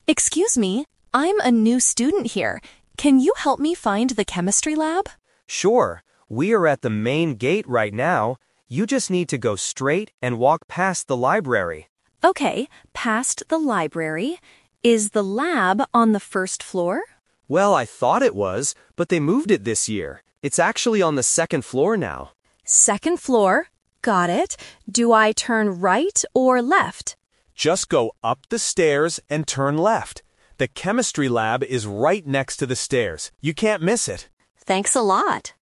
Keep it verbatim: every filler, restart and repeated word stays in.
Excuse me, I'm a new student here. Can you help me find the chemistry lab? Sure, we are at the main gate right now. You just need to go straight and walk past the library. Okay, past the library. Is the lab on the first floor? Well, I thought it was, but they moved it this year. It's actually on the second floor now. Second floor. Got it. Do I turn right or left? Just go up the stairs and turn left. The chemistry lab is right next to the stairs. You can't miss it. Thanks a lot.